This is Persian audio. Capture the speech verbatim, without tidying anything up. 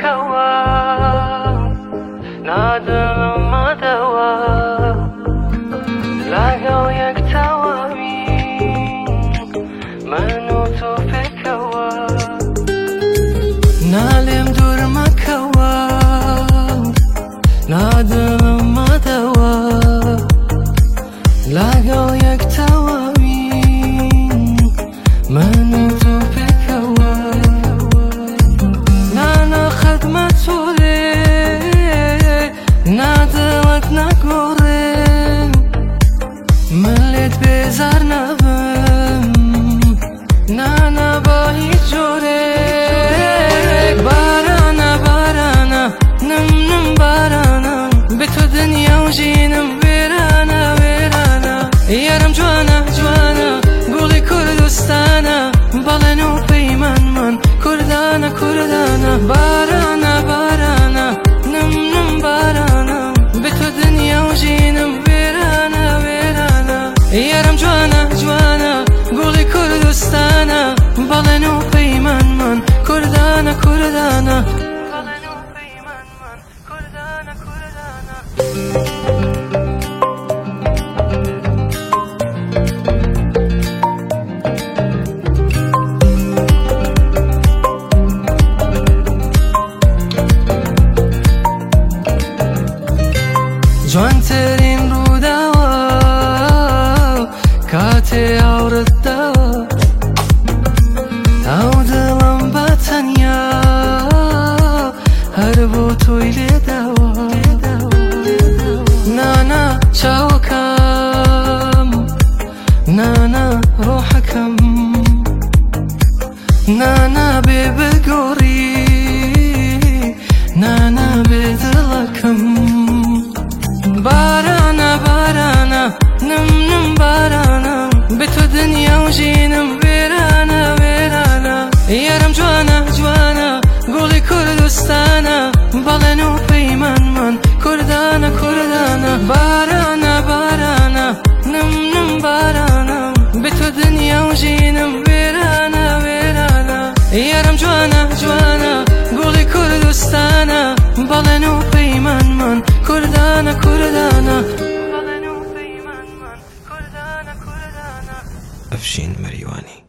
كوا نادم ما دوا لاقوا يكتوامين منو توفيكوا نالم دور ما كوا نادم ما دوا لاقوا يكتوامين منو توفيكوا نانا خدمة لي نادلت نقوري ملت بزار نبم نانا باهی جورك بارانا بارانا نم نم بارانا بتو دنيا وجينم ويرانا ويرانا يارم جوانا جوانا قولي كردستانا بالنو بيمان من كردانا كردانا بارانا بارانا نم نم بارانا بتو دنيا وجينم ويرانا ويرانا يارم جوانا جوانا قولي كردستانا بالنو بيمان من كردانا كردانا بالنو بيمان من كردانا كردانا جوان ترین رو دوا کاتی آورد دوا او دلم بتنیا هر بو توی دوا نانا چاوکم نانا روحکم نانا ببگوری نانا بدلکم بارانا بارانا نم نم بارانا بتو دنيا وجينم ويرانا ويرانا يارم جوانا جوانا قولي كردستانا بالنو بيمان من كردانا كردانا بارانا بارانا نم نم بارانا بتو دنيا وجينم ويرانا ويرانا يارم جوانا جوانا قولي كردستانا بالنو بيمان من كردانا كردانا أفشين مريواني.